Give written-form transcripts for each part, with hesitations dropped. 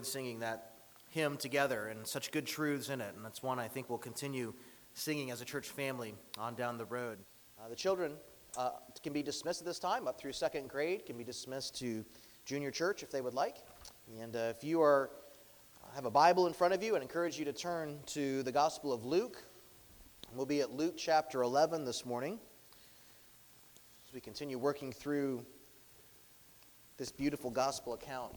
Singing that hymn together and such good truths in it, and that's one I think we'll continue singing as a church family on down the road. The children can be dismissed at this time up through second grade, can be dismissed to junior church if they would like. And if you have a Bible in front of you, I'd encourage you to turn to the Gospel of Luke. We'll be at Luke chapter 11 this morning as we continue working through this beautiful gospel account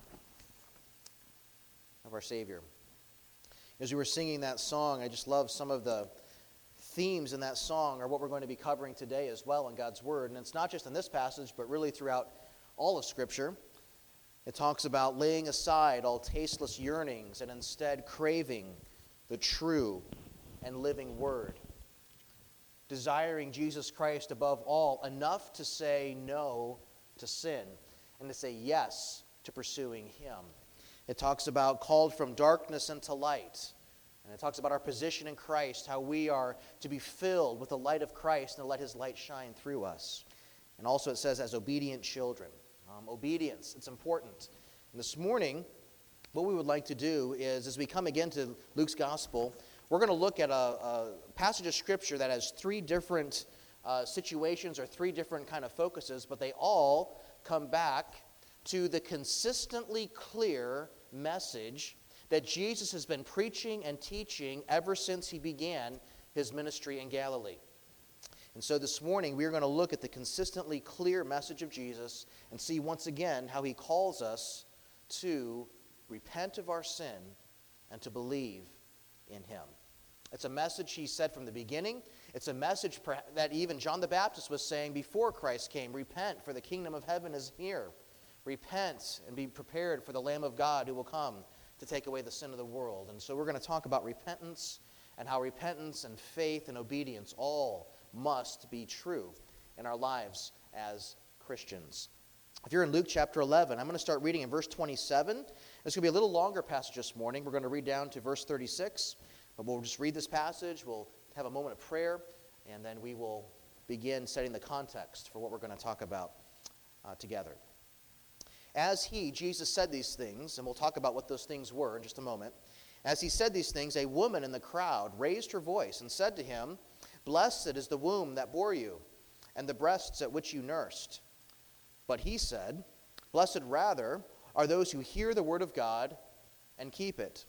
of our Savior. As we were singing that song, I just love some of the themes in that song are what we're going to be covering today as well in God's Word. And it's not just in this passage, but really throughout all of Scripture. It talks about laying aside all tasteless yearnings and instead craving the true and living Word. Desiring Jesus Christ above all, enough to say no to sin and to say yes to pursuing Him. It talks about called from darkness into light. And it talks about our position in Christ, how we are to be filled with the light of Christ and to let His light shine through us. And also it says as obedient children. Obedience, it's important. And this morning, what we would like to do is, as we come again to Luke's Gospel, we're going to look at a passage of Scripture that has three different situations or three different kind of focuses, but they all come back to the consistently clear message that Jesus has been preaching and teaching ever since He began His ministry in Galilee. And so this morning we are going to look at the consistently clear message of Jesus and see once again how He calls us to repent of our sin and to believe in Him. It's a message He said from the beginning. It's a message that even John the Baptist was saying before Christ came. Repent, for the kingdom of heaven is here. Repent and be prepared for the Lamb of God who will come to take away the sin of the world. And so we're going to talk about repentance and how repentance and faith and obedience all must be true in our lives as Christians. If you're in Luke chapter 11, I'm going to start reading in verse 27. It's going to be a little longer passage this morning. We're going to read down to verse 36. But we'll just read this passage. We'll have a moment of prayer, and then we will begin setting the context for what we're going to talk about together. As He, Jesus, said these things, and we'll talk about what those things were in just a moment. As He said these things, a woman in the crowd raised her voice and said to Him, "Blessed is the womb that bore you, and the breasts at which you nursed." But He said, "Blessed rather are those who hear the word of God and keep it."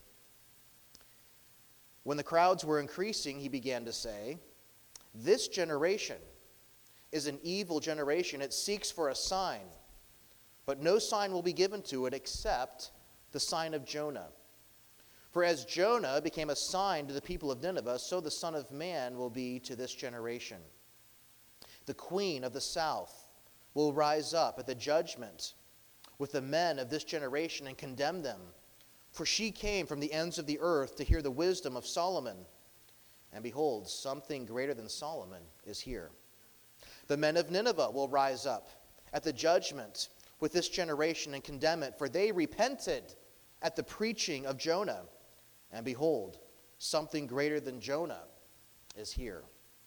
When the crowds were increasing, He began to say, "This generation is an evil generation. It seeks for a sign. But no sign will be given to it except the sign of Jonah. For as Jonah became a sign to the people of Nineveh, so the Son of Man will be to this generation. The queen of the south will rise up at the judgment with the men of this generation and condemn them. For she came from the ends of the earth to hear the wisdom of Solomon. And behold, something greater than Solomon is here. The men of Nineveh will rise up at the judgment with this generation and condemn it, for they repented at the preaching of Jonah. And behold, something greater than Jonah is here.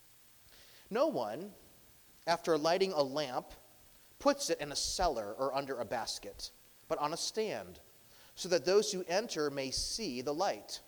No one, after lighting a lamp, puts it in a cellar or under a basket, but on a stand, so that those who enter may see the light.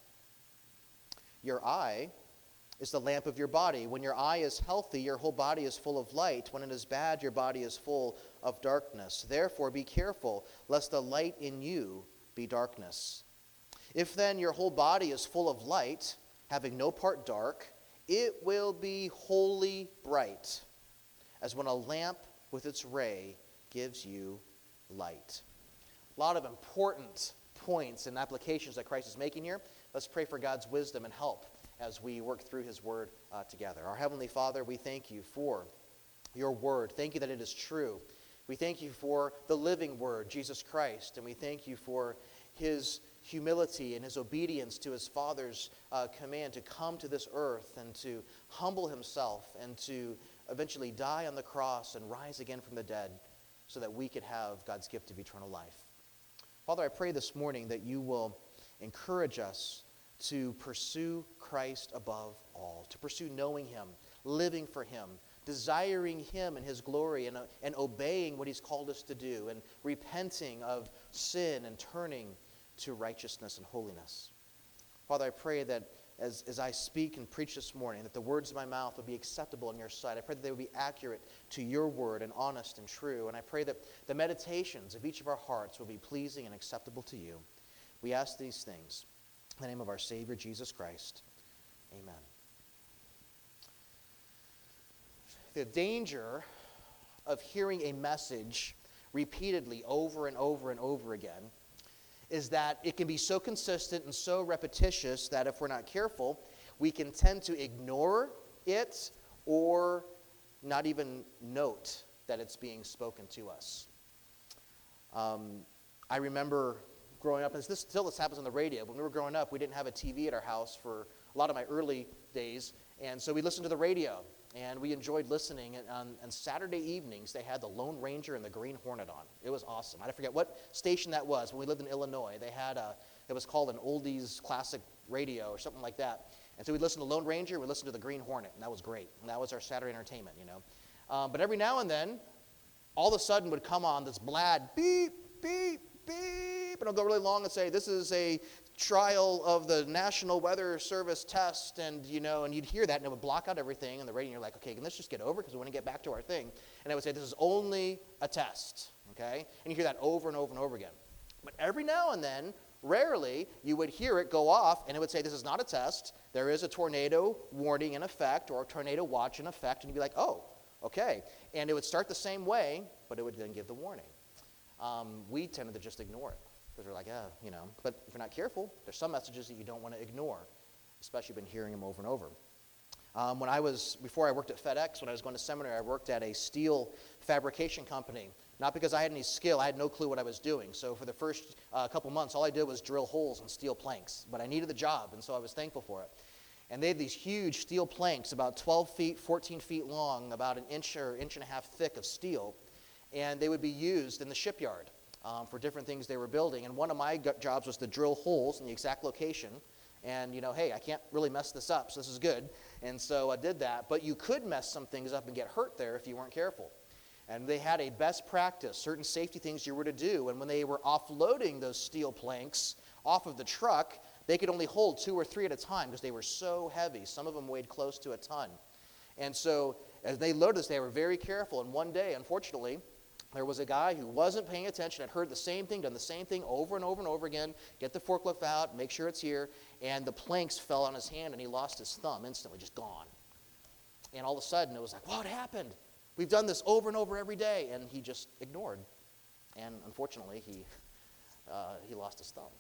Your eye is the lamp of your body. When your eye is healthy, your whole body is full of light. When it is bad, your body is full of darkness. Therefore, be careful, lest the light in you be darkness. If then your whole body is full of light, having no part dark, it will be wholly bright, as when a lamp with its ray gives you light. A lot of important points and applications that Christ is making here. Let's pray for God's wisdom and help as we work through His Word together. Our Heavenly Father, we thank You for Your Word. Thank You that it is true. We thank You for the living Word, Jesus Christ, and we thank You for His humility and His obedience to His Father's command to come to this earth and to humble Himself and to eventually die on the cross and rise again from the dead so that we could have God's gift of eternal life. Father, I pray this morning that You will encourage us to pursue Christ above all, to pursue knowing Him, living for Him, desiring Him and His glory, and obeying what He's called us to do, and repenting of sin and turning to righteousness and holiness. Father, I pray that as I speak and preach this morning, that the words of my mouth would be acceptable in your sight. I pray that they would be accurate to your word and honest and true. And I pray that the meditations of each of our hearts will be pleasing and acceptable to you. We ask these things in the name of our Savior, Jesus Christ. Amen. The danger of hearing a message repeatedly over and over and over again is that it can be so consistent and so repetitious that if we're not careful, we can tend to ignore it or not even note that it's being spoken to us. I remember growing up, and this happens on the radio. When we were growing up, we didn't have a TV at our house for a lot of my early days, and so we listened to the radio. And we enjoyed listening. And on Saturday evenings, they had the Lone Ranger and the Green Hornet on. It was awesome. I forget what station that was. When we lived in Illinois, they had it was called an oldies classic radio or something like that. And so we'd listen to Lone Ranger, we'd listen to the Green Hornet, and that was great. And that was our Saturday entertainment, you know. But every now and then, all of a sudden would come on this blad, beep, beep, beep, and it'll go really long and say, this is a trial of the National Weather Service test, and you'd hear that, and it would block out everything on the radio, and you're like, okay, can this just get over, because we want to get back to our thing. And I would say, this is only a test, okay? And you hear that over and over and over again. But every now and then, rarely, you would hear it go off, and it would say, this is not a test, there is a tornado warning in effect, or a tornado watch in effect, and you'd be like, oh, okay. And it would start the same way, but it would then give the warning. We tended to just ignore it. Because we're like, but if you're not careful, there's some messages that you don't want to ignore, especially been hearing them over and over. Before I worked at FedEx, when I was going to seminary, I worked at a steel fabrication company. Not because I had any skill, I had no clue what I was doing. So for the first couple months, all I did was drill holes in steel planks. But I needed the job, and so I was thankful for it. And they had these huge steel planks, about 12 feet, 14 feet long, about an inch or inch and a half thick of steel. And they would be used in the shipyard. For different things they were building. And one of my jobs was to drill holes in the exact location. And, hey, I can't really mess this up, so this is good. And so I did that. But you could mess some things up and get hurt there if you weren't careful. And they had a best practice, certain safety things you were to do. And when they were offloading those steel planks off of the truck, they could only hold 2 or 3 at a time because they were so heavy. Some of them weighed close to a ton. And so as they loaded this, they were very careful. And one day, unfortunately, there was a guy who wasn't paying attention, had heard the same thing, done the same thing over and over and over again, get the forklift out, make sure it's here, and the planks fell on his hand and he lost his thumb instantly, just gone. And all of a sudden it was like, what happened? We've done this over and over every day, and he just ignored. And unfortunately, he lost his thumb.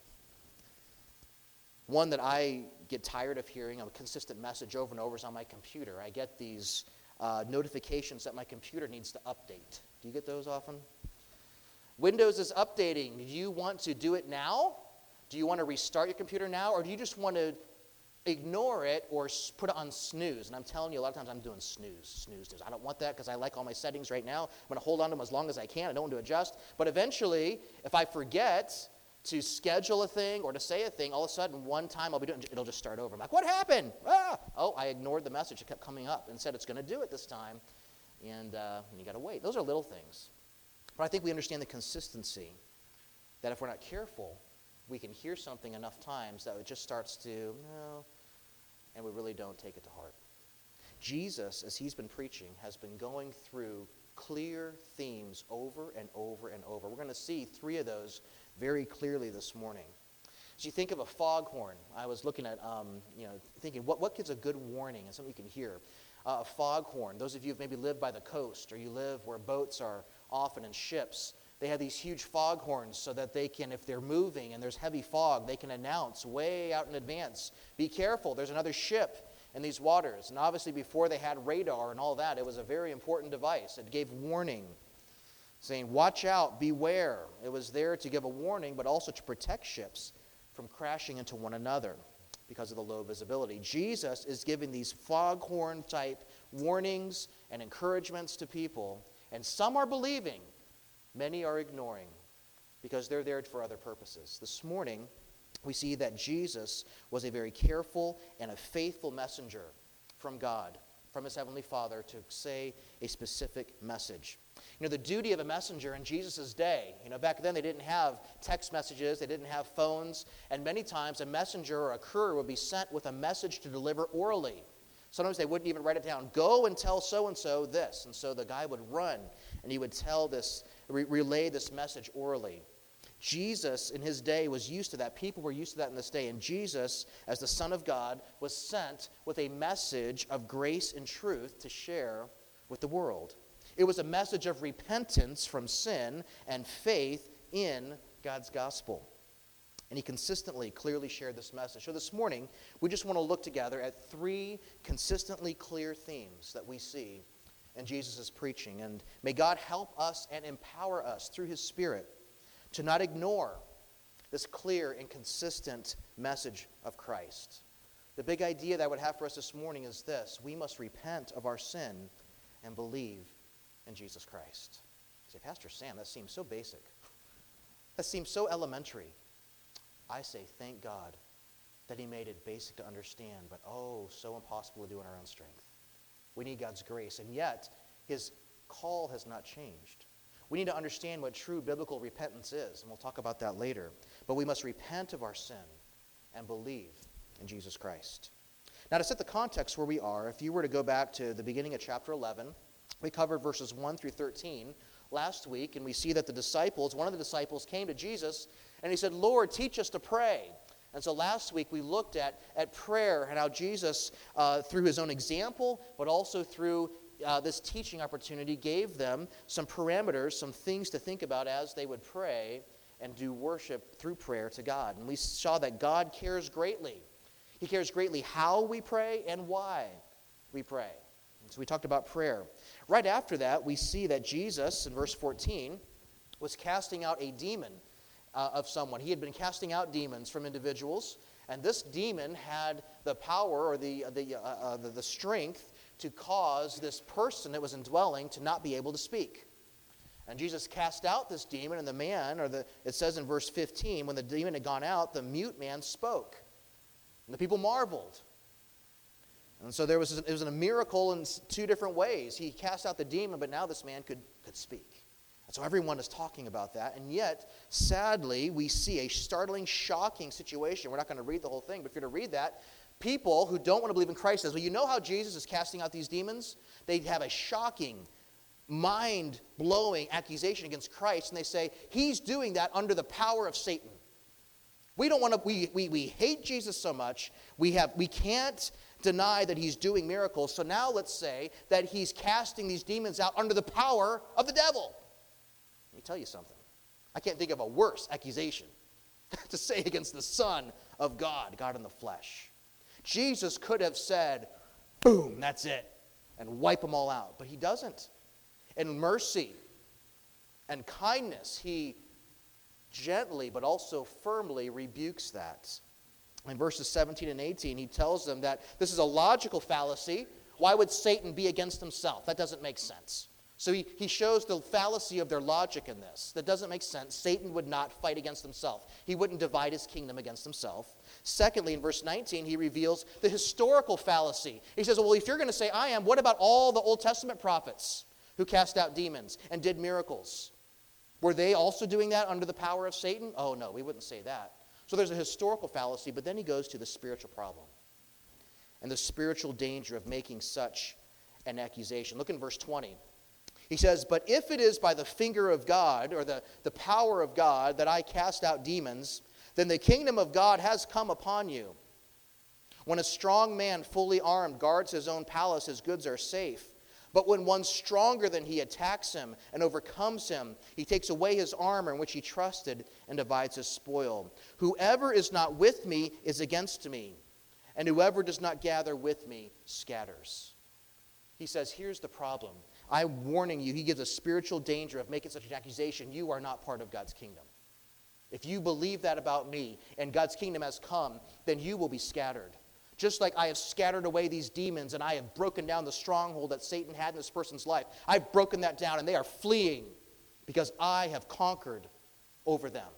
One that I get tired of hearing, a consistent message over and over, is on my computer. I get these notifications that my computer needs to update. Do you get those often? Windows is updating. Do you want to do it now? Do you want to restart your computer now? Or do you just want to ignore it or put it on snooze? And I'm telling you, a lot of times I'm doing snooze. I don't want that because I like all my settings right now. I'm going to hold on to them as long as I can. I don't want to adjust. But eventually, if I forget to schedule a thing or to say a thing, all of a sudden, one time I'll be doing it, it'll just start over. I'm like, what happened? Oh, I ignored the message. It kept coming up and said it's going to do it this time. And you got to wait. Those are little things. But I think we understand the consistency that if we're not careful, we can hear something enough times that it just starts to, and we really don't take it to heart. Jesus, as he's been preaching, has been going through clear themes over and over and over. We're going to see 3 of those very clearly this morning. As you think of a foghorn, I was looking at, thinking, what gives a good warning and something you can hear? A foghorn. Those of you who've maybe lived by the coast or you live where boats are often in ships, they have these huge foghorns so that they can, if they're moving and there's heavy fog, they can announce way out in advance, be careful, there's another ship in these waters. And obviously before they had radar and all that, it was a very important device. It gave warning, saying, watch out, beware. It was there to give a warning, but also to protect ships from crashing into one another because of the low visibility. Jesus is giving these foghorn-type warnings and encouragements to people, and some are believing, many are ignoring, because they're there for other purposes. This morning, we see that Jesus was a very careful and a faithful messenger from God, from his Heavenly Father, to say a specific message. The duty of a messenger in Jesus' day, back then they didn't have text messages, they didn't have phones, and many times a messenger or a courier would be sent with a message to deliver orally. Sometimes they wouldn't even write it down. Go and tell so-and-so this. And so the guy would run, and he would tell this, relay this message orally. Jesus, in his day, was used to that. People were used to that in this day. And Jesus, as the Son of God, was sent with a message of grace and truth to share with the world. It was a message of repentance from sin and faith in God's gospel. And he consistently, clearly shared this message. So this morning, we just want to look together at 3 consistently clear themes that we see in Jesus' preaching. And may God help us and empower us through his Spirit to not ignore this clear and consistent message of Christ. The big idea that I would have for us this morning is this: we must repent of our sin and believe in Jesus Christ. You say, Pastor Sam, that seems so basic. That seems so elementary. I say, thank God that he made it basic to understand, but so impossible to do in our own strength. We need God's grace, and yet his call has not changed. We need to understand what true biblical repentance is, and we'll talk about that later. But we must repent of our sin and believe in Jesus Christ. Now, to set the context where we are, if you were to go back to the beginning of chapter 11, we covered verses 1 through 13 last week, and we see that one of the disciples came to Jesus, and he said, Lord, teach us to pray. And so last week we looked at prayer and how Jesus, through his own example, but also through this teaching opportunity, gave them some parameters, some things to think about as they would pray and do worship through prayer to God. And we saw that God cares greatly. He cares greatly how we pray and why we pray. And so we talked about prayer. Right after that, we see that Jesus, in verse 14, was casting out a demon of someone. He had been casting out demons from individuals, and this demon had the power or the strength to cause this person that was indwelling to not be able to speak. And Jesus cast out this demon, and the man, it says in verse 15, when the demon had gone out, the mute man spoke. And the people marveled. And so it was a miracle in 2 different ways. He cast out the demon, but now this man could speak. And so everyone is talking about that. And yet, sadly, we see a startling, shocking situation. We're not going to read the whole thing, but if you're to read that, people who don't want to believe in Christ says, well, you know how Jesus is casting out these demons? They have a shocking, mind-blowing accusation against Christ, and they say, he's doing that under the power of Satan. We don't want to, we hate Jesus so much, we can't deny that he's doing miracles, so now let's say that he's casting these demons out under the power of the devil. Let me tell you something. I can't think of a worse accusation to say against the Son of God, God in the flesh. Jesus could have said, boom, that's it, and wipe them all out, but he doesn't. In mercy and kindness, he gently but also firmly rebukes that. In verses 17 and 18, he tells them that this is a logical fallacy. Why would Satan be against himself? That doesn't make sense. So he shows the fallacy of their logic in this. That doesn't make sense. Satan would not fight against himself. He wouldn't divide his kingdom against himself. Secondly, in verse 19, he reveals the historical fallacy. He says, well, if you're going to say I am, what about all the Old Testament prophets who cast out demons and did miracles? Were they also doing that under the power of Satan? Oh, no, we wouldn't say that. So there's a historical fallacy, but then he goes to the spiritual problem and the spiritual danger of making such an accusation. Look in verse 20. He says, but if it is by the finger of God or the power of God that I cast out demons, then the kingdom of God has come upon you. When a strong man fully armed guards his own palace, his goods are safe. But when one stronger than he attacks him and overcomes him, he takes away his armor in which he trusted and divides his spoil. Whoever is not with me is against me, and whoever does not gather with me scatters. He says, here's the problem. I'm warning you, he gives a spiritual danger of making such an accusation. You are not part of God's kingdom. If you believe that about me and God's kingdom has come, then you will be scattered. Just like I have scattered away these demons and I have broken down the stronghold that Satan had in this person's life. I've broken that down and they are fleeing because I have conquered over them.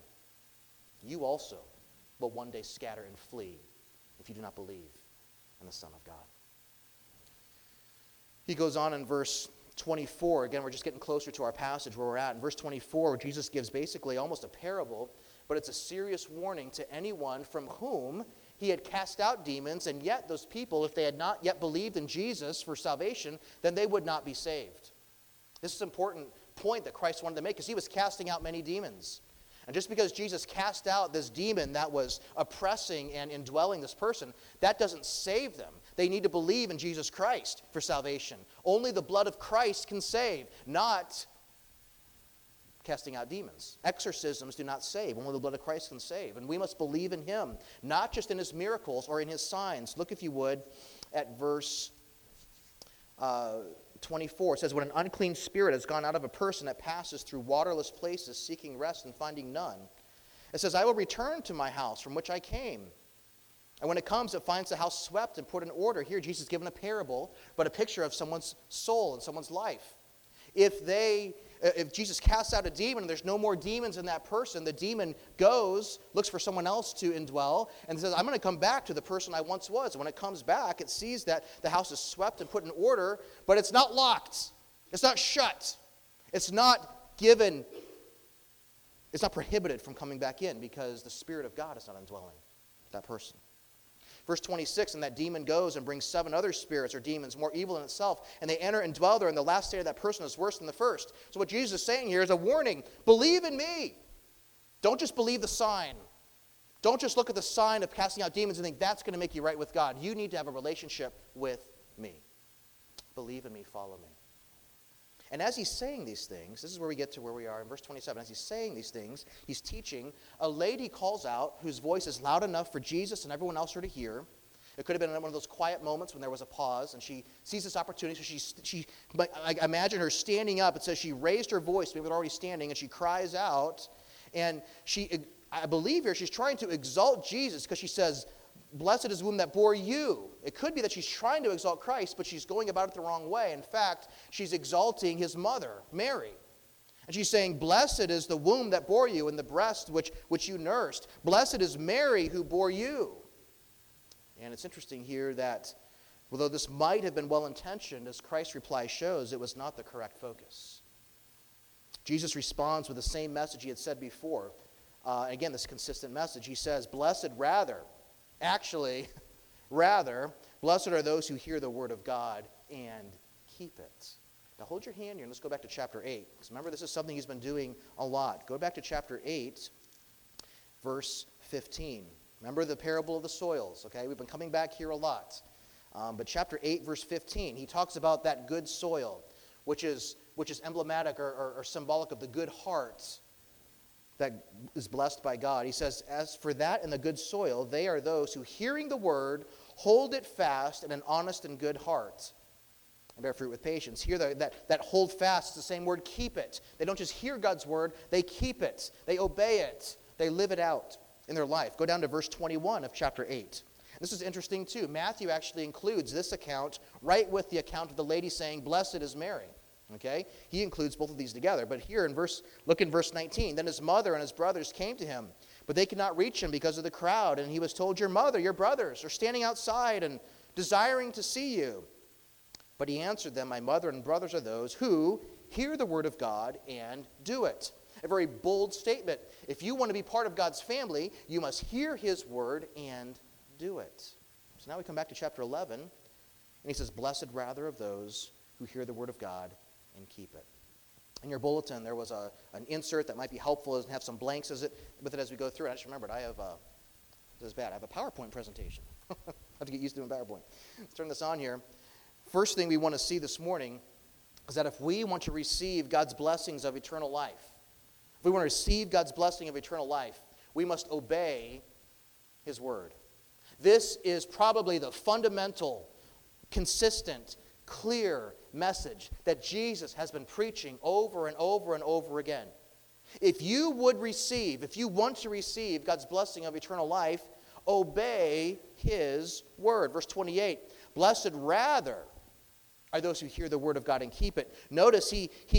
You also will one day scatter and flee if you do not believe in the Son of God. He goes on in verse 24, again, we're just getting closer to our passage where we're at. In verse 24, Jesus gives basically almost a parable, but it's a serious warning to anyone from whom he had cast out demons, and yet those people, if they had not yet believed in Jesus for salvation, then they would not be saved. This is an important point that Christ wanted to make, because he was casting out many demons. And just because Jesus cast out this demon that was oppressing and indwelling this person, that doesn't save them. They need to believe in Jesus Christ for salvation. Only the blood of Christ can save, not casting out demons. Exorcisms do not save. Only the blood of Christ can save. And we must believe in him, not just in his miracles or in his signs. Look, if you would, at verse 24. It says, when an unclean spirit has gone out of a person that passes through waterless places, seeking rest and finding none, it says, I will return to my house from which I came. And when it comes, it finds the house swept and put in order. Here, Jesus is given a parable, but a picture of someone's soul and someone's life. If Jesus casts out a demon and there's no more demons in that person, the demon goes, looks for someone else to indwell, and says, I'm going to come back to the person I once was. And when it comes back, it sees that the house is swept and put in order, but it's not locked. It's not shut. It's not given. It's not prohibited from coming back in, because the Spirit of God is not indwelling that person. Verse 26, and that demon goes and brings 7 other spirits or demons more evil than itself, and they enter and dwell there, and the last state of that person is worse than the first. So what Jesus is saying here is a warning. Believe in me. Don't just believe the sign. Don't just look at the sign of casting out demons and think that's going to make you right with God. You need to have a relationship with me. Believe in me, follow me. And as he's saying these things, this is where we get to where we are in verse 27. As he's saying these things, he's teaching. A lady calls out whose voice is loud enough for Jesus and everyone else her to hear. It could have been one of those quiet moments when there was a pause, and she sees this opportunity. So I imagine her standing up. It says she raised her voice. Maybe they're already standing, and she cries out. And I believe here she's trying to exalt Jesus, because she says, blessed is the womb that bore you. It could be that she's trying to exalt Christ, but she's going about it the wrong way. In fact, she's exalting his mother, Mary. And she's saying, blessed is the womb that bore you and the breast which you nursed. Blessed is Mary who bore you. And it's interesting here that although this might have been well-intentioned, as Christ's reply shows, it was not the correct focus. Jesus responds with the same message he had said before. Again, this consistent message. He says, blessed rather, blessed are those who hear the word of God and keep it. Now hold your hand here and let's go back to chapter 8. Because remember, this is something he's been doing a lot. Go back to chapter 8, verse 15. Remember the parable of the soils, okay? We've been coming back here a lot. But chapter 8, verse 15, he talks about that good soil, which is emblematic or symbolic of the good heart that is blessed by God. He says, as for that and the good soil, they are those who, hearing the word, hold it fast in an honest and good heart, and bear fruit with patience. Here, that hold fast is the same word, keep it. They don't just hear God's word, they keep it. They obey it. They live it out in their life. Go down to verse 21 of chapter 8. This is interesting, too. Matthew actually includes this account right with the account of the lady saying, blessed is Mary. Okay? He includes both of these together. But here, look in verse 19. Then his mother and his brothers came to him, but they could not reach him because of the crowd. And he was told, your mother, your brothers are standing outside and desiring to see you. But he answered them, my mother and brothers are those who hear the word of God and do it. A very bold statement. If you want to be part of God's family, you must hear his word and do it. So now we come back to chapter 11, and he says, blessed rather of those who hear the word of God and keep it. In your bulletin, there was an insert that might be helpful and have some blanks with it as we go through. I just remembered, this is bad, I have a PowerPoint presentation. I have to get used to doing PowerPoint. Let's turn this on here. First thing we want to see this morning is that if we want to receive God's blessings of eternal life, if we want to receive God's blessing of eternal life, we must obey his word. This is probably the fundamental, consistent, clear message that Jesus has been preaching over and over and over again. If you want to receive God's blessing of eternal life, obey his word. Verse 28, blessed rather are those who hear the word of God and keep it. Notice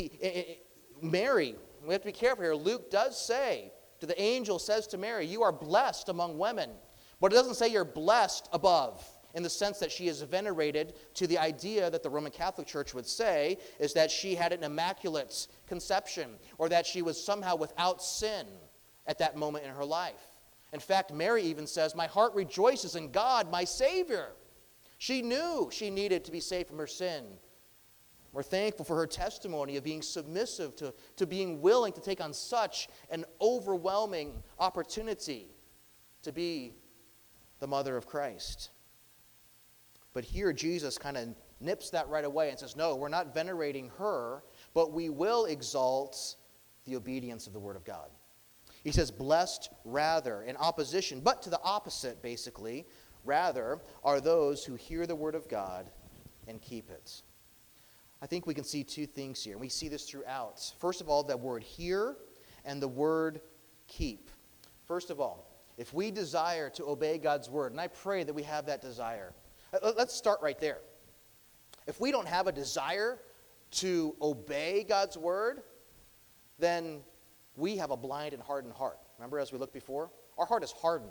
Mary, we have to be careful here. Luke does say, the angel says to Mary, you are blessed among women. But it doesn't say you're blessed above. in the sense that she is venerated to the idea that the Roman Catholic Church would say is that she had an immaculate conception, or that she was somehow without sin at that moment in her life. In fact, Mary even says, "My heart rejoices in God, my Savior." She knew she needed to be saved from her sin. We're thankful for her testimony of being submissive to being willing to take on such an overwhelming opportunity to be the mother of Christ. But here Jesus kind of nips that right away and says, no, we're not venerating her, but we will exalt the obedience of the Word of God. He says, blessed rather, in opposition, but to the opposite, basically, rather, are those who hear the Word of God and keep it. I think we can see two things here, and we see this throughout. First of all, that word hear and the word keep. First of all, if we desire to obey God's word, and I pray that we have that desire, let's start right there. If we don't have a desire to obey God's word, then we have a blind and hardened heart. Remember, as we looked before? Our heart is hardened.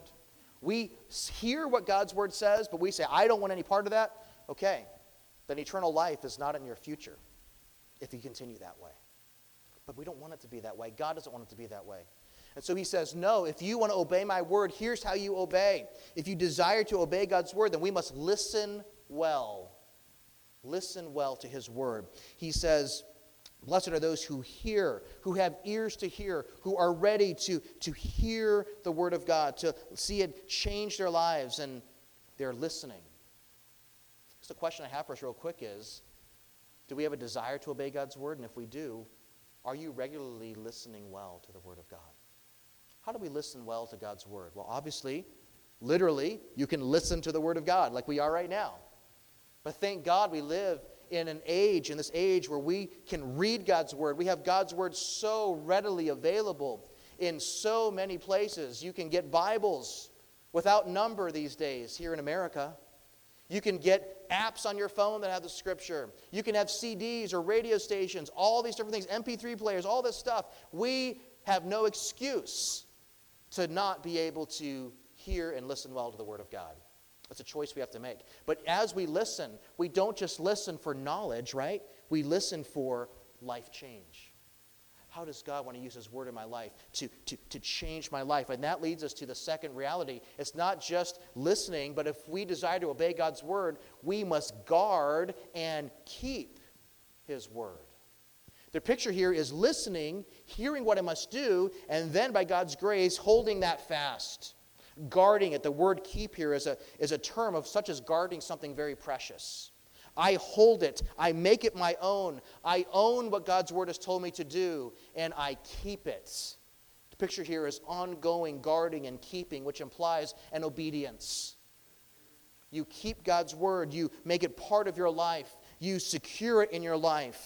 We hear what God's word says, but we say, I don't want any part of that. Okay, then eternal life is not in your future if you continue that way. But we don't want it to be that way. God doesn't want it to be that way. And so he says, no, if you want to obey my word, here's how you obey. If you desire to obey God's word, then we must listen well. Listen well to his word. He says, blessed are those who hear, who have ears to hear, who are ready to hear the word of God, to see it change their lives, and they're listening. So the question I have for us real quick is, do we have a desire to obey God's word? And if we do, are you regularly listening well to the word of God? How do we listen well to God's word? Well, obviously, literally, you can listen to the word of God like we are right now. But thank God we live in this age where we can read God's word. We have God's word so readily available in so many places. You can get Bibles without number these days here in America. You can get apps on your phone that have the scripture. You can have CDs or radio stations, all these different things, MP3 players, all this stuff. We have no excuse to not be able to hear and listen well to the word of God. It's a choice we have to make. But as we listen, we don't just listen for knowledge, right? We listen for life change. How does God want to use his word in my life to change my life? And that leads us to the second reality. It's not just listening, but if we desire to obey God's word, we must guard and keep his word. The picture here is listening, hearing what I must do, and then by God's grace, holding that fast. Guarding it. The word keep here is a term of such as guarding something very precious. I hold it. I make it my own. I own what God's word has told me to do, and I keep it. The picture here is ongoing guarding and keeping, which implies an obedience. You keep God's word. You make it part of your life. You secure it in your life.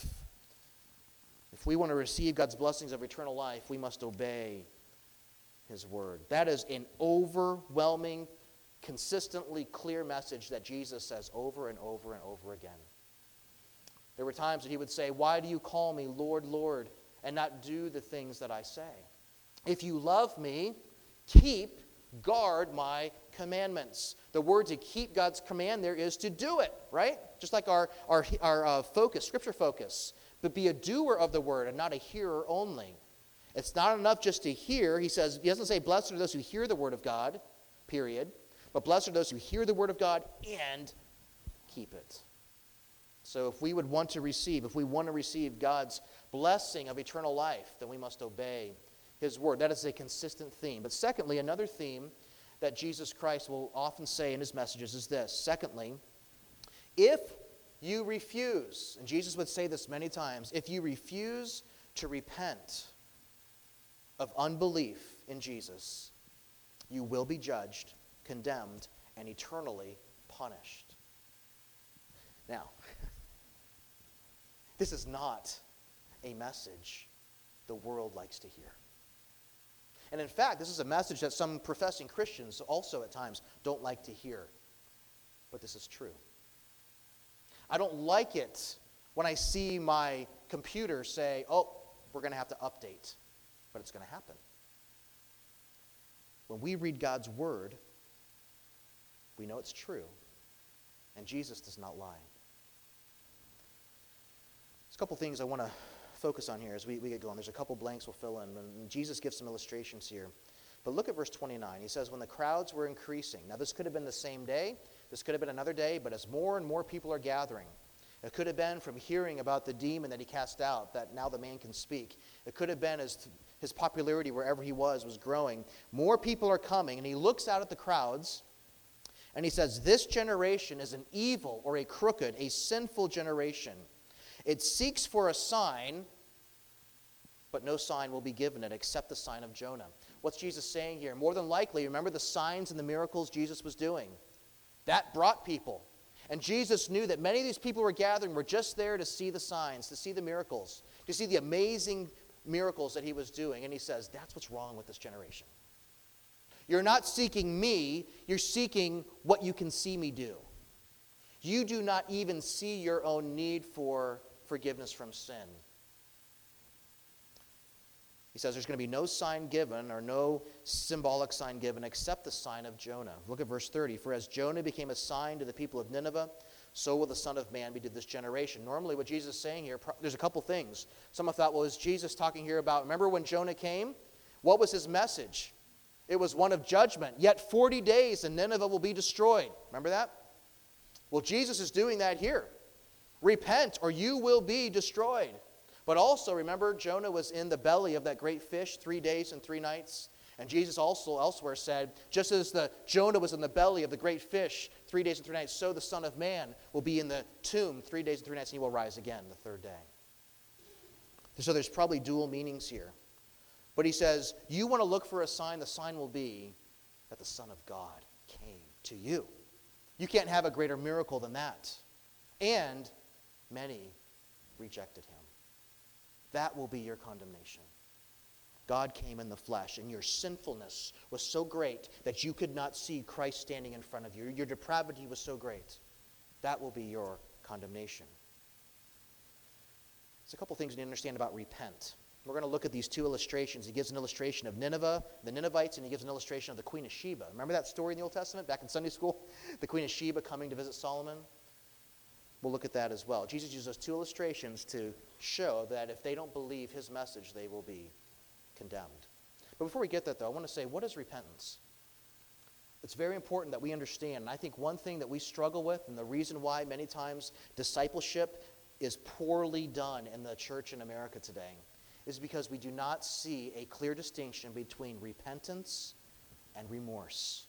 If we want to receive God's blessings of eternal life, we must obey his word. That is an overwhelming, consistently clear message that Jesus says over and over and over again. There were times that he would say, why do you call me Lord, Lord, and not do the things that I say? If you love me, guard my commandments. The word to keep God's command there is to do it, right? Just like our focus, scripture focus. But be a doer of the word and not a hearer only. It's not enough just to hear. He doesn't say, blessed are those who hear the word of God, period. But blessed are those who hear the word of God and keep it. So if we want to receive God's blessing of eternal life, then we must obey his word. That is a consistent theme. But secondly, another theme that Jesus Christ will often say in his messages is this. Secondly, if you refuse, and Jesus would say this many times, if you refuse to repent of unbelief in Jesus, you will be judged, condemned, and eternally punished. Now, this is not a message the world likes to hear. And in fact, this is a message that some professing Christians also at times don't like to hear. But this is true. I don't like it when I see my computer say, oh, we're going to have to update. But it's going to happen. When we read God's word, we know it's true. And Jesus does not lie. There's a couple things I want to focus on here as we get going. There's a couple blanks we'll fill in. And Jesus gives some illustrations here. But look at verse 29. He says, when the crowds were increasing. Now, this could have been the same day. This could have been another day. But as more and more people are gathering, it could have been from hearing about the demon that he cast out, that now the man can speak. It could have been as his popularity wherever he was growing. More people are coming, and he looks out at the crowds, and he says, this generation is an evil or a crooked, a sinful generation. It seeks for a sign, but no sign will be given it except the sign of Jonah. What's Jesus saying here? More than likely, remember the signs and the miracles Jesus was doing. That brought people. And Jesus knew that many of these people who were gathering were just there to see the signs, to see the miracles, to see the amazing miracles that he was doing. And he says, that's what's wrong with this generation. You're not seeking me, you're seeking what you can see me do. You do not even see your own need for forgiveness from sin. He says there's going to be no sign given or no symbolic sign given except the sign of Jonah. Look at verse 30. For as Jonah became a sign to the people of Nineveh, so will the Son of Man be to this generation. Normally what Jesus is saying here, there's a couple things. Some have thought, well, is Jesus talking here about, remember when Jonah came? What was his message? It was one of judgment. Yet 40 days and Nineveh will be destroyed. Remember that? Well, Jesus is doing that here. Repent or you will be destroyed. But also, remember, Jonah was in the belly of that great fish 3 days and 3 nights. And Jesus also elsewhere said, just as Jonah was in the belly of the great fish 3 days and 3 nights, so the Son of Man will be in the tomb 3 days and 3 nights, and he will rise again the third day. So there's probably dual meanings here. But he says, you want to look for a sign, the sign will be that the Son of God came to you. You can't have a greater miracle than that. And many rejected him. That will be your condemnation. God came in the flesh, and your sinfulness was so great that you could not see Christ standing in front of you. Your depravity was so great. That will be your condemnation. There's a couple things you need to understand about repent. We're going to look at these two illustrations. He gives an illustration of Nineveh, the Ninevites, and he gives an illustration of the Queen of Sheba. Remember that story in the Old Testament back in Sunday school? The Queen of Sheba coming to visit Solomon? We'll look at that as well. Jesus uses those two illustrations to show that if they don't believe his message, they will be condemned. But before we get that, though, I want to say, what is repentance? It's very important that we understand. And I think one thing that we struggle with, and the reason why many times discipleship is poorly done in the church in America today, is because we do not see a clear distinction between repentance and remorse.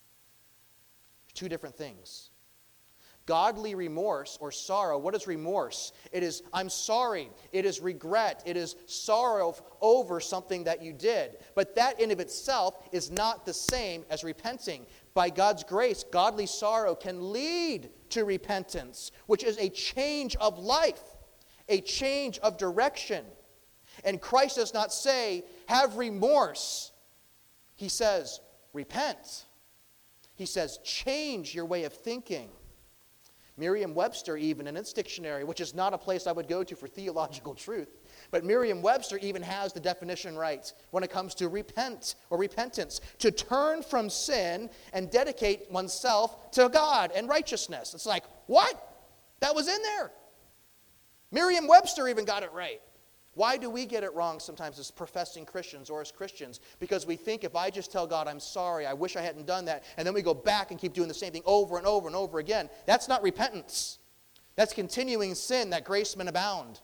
Two different things. Godly remorse or sorrow, what is remorse? It is, I'm sorry. It is regret. It is sorrow over something that you did. But that in of itself is not the same as repenting. By God's grace, godly sorrow can lead to repentance, which is a change of life, a change of direction. And Christ does not say, have remorse. He says, repent. He says, change your way of thinking. Merriam-Webster even in its dictionary, which is not a place I would go to for theological truth, but Merriam-Webster even has the definition right when it comes to repent or repentance, to turn from sin and dedicate oneself to God and righteousness. It's like, what? That was in there. Merriam-Webster even got it right. Why do we get it wrong sometimes as professing Christians or as Christians? Because we think if I just tell God, I'm sorry, I wish I hadn't done that, and then we go back and keep doing the same thing over and over and over again, that's not repentance. That's continuing sin that grace may abound.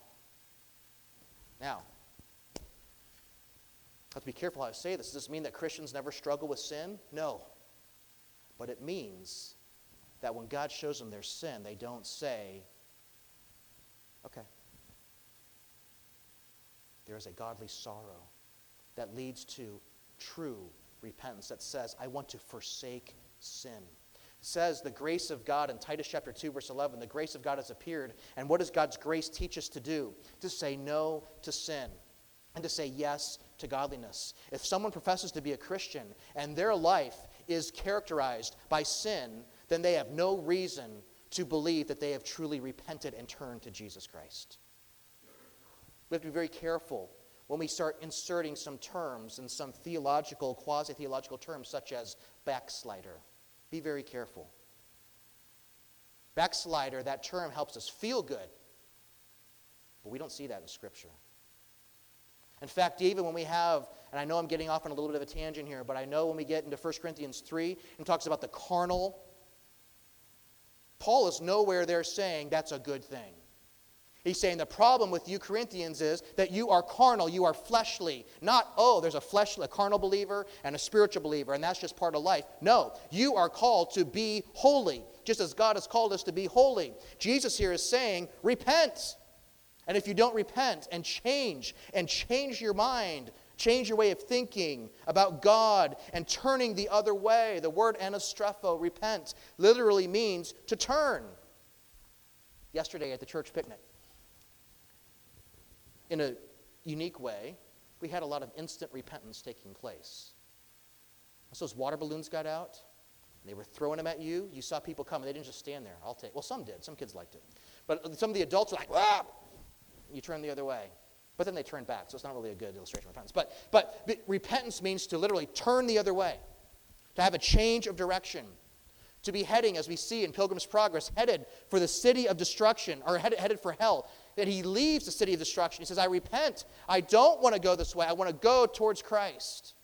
Now, I have to be careful how I say this. Does this mean that Christians never struggle with sin? No. But it means that when God shows them their sin, they don't say, okay. There is a godly sorrow that leads to true repentance that says, I want to forsake sin. It says the grace of God in Titus chapter 2, verse 11, the grace of God has appeared. And what does God's grace teach us to do? To say no to sin and to say yes to godliness. If someone professes to be a Christian and their life is characterized by sin, then they have no reason to believe that they have truly repented and turned to Jesus Christ. We have to be very careful when we start inserting some terms and some theological, quasi-theological terms such as backslider. Be very careful. Backslider, that term helps us feel good. But we don't see that in Scripture. In fact, even when we have, and I know I'm getting off on a little bit of a tangent here, but I know when we get into 1 Corinthians 3 and talks about the carnal, Paul is nowhere there saying that's a good thing. He's saying the problem with you Corinthians is that you are carnal, you are fleshly. Not, there's a carnal believer and a spiritual believer, and that's just part of life. No, you are called to be holy, just as God has called us to be holy. Jesus here is saying, repent. And if you don't repent and change your mind, change your way of thinking about God and turning the other way, the word anastrepho, repent, literally means to turn. Yesterday at the church picnic, in a unique way, we had a lot of instant repentance taking place. Once those water balloons got out, and they were throwing them at you, you saw people come, and they didn't just stand there. Some did. Some kids liked it. But some of the adults were like, ah! You turn the other way. But then they turned back, so it's not really a good illustration of repentance. But repentance means to literally turn the other way, to have a change of direction, to be heading, as we see in Pilgrim's Progress, headed for the city of destruction, or headed for hell. That he leaves the city of destruction. He says, I repent. I don't want to go this way. I want to go towards Christ.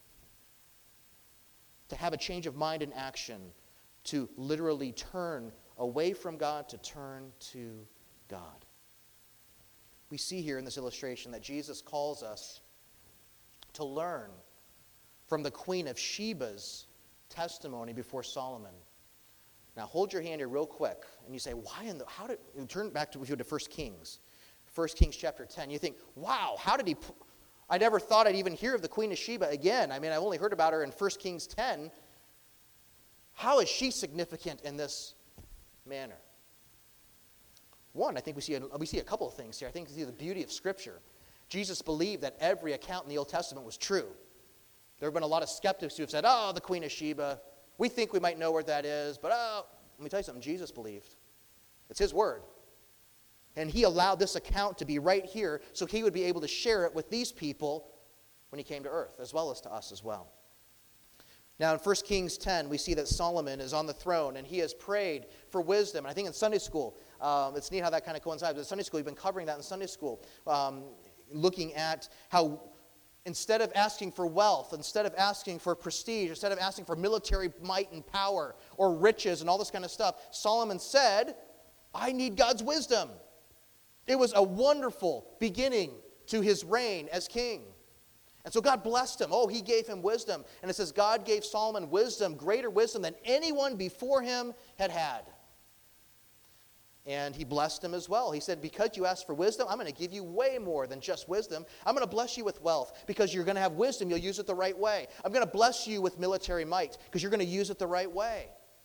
To have a change of mind and action, to literally turn away from God, to turn to God. We see here in this illustration that Jesus calls us to learn from the Queen of Sheba's testimony before Solomon. Now hold your hand here real quick, and you say, you turn back to 1 Kings. 1 Kings chapter 10. You think, wow, I never thought I'd even hear of the Queen of Sheba again. I mean, I've only heard about her in 1 Kings 10. How is she significant in this manner? One, I think we see a couple of things here. I think we see the beauty of Scripture. Jesus believed that every account in the Old Testament was true. There have been a lot of skeptics who have said, the Queen of Sheba, we think we might know where that is, but let me tell you something, Jesus believed. It's his word. And he allowed this account to be right here so he would be able to share it with these people when he came to earth, as well as to us as well. Now in 1 Kings 10, we see that Solomon is on the throne, and he has prayed for wisdom. And I think in Sunday school, it's neat how that kind of coincides. In Sunday school, we've been covering that in Sunday school, looking at how instead of asking for wealth, instead of asking for prestige, instead of asking for military might and power or riches and all this kind of stuff, Solomon said, I need God's wisdom. It was a wonderful beginning to his reign as king. And so God blessed him. He gave him wisdom. And it says God gave Solomon wisdom, greater wisdom than anyone before him had had. And he blessed him as well. He said, because you asked for wisdom, I'm going to give you way more than just wisdom. I'm going to bless you with wealth because you're going to have wisdom. You'll use it the right way. I'm going to bless you with military might because you're going to use it the right way.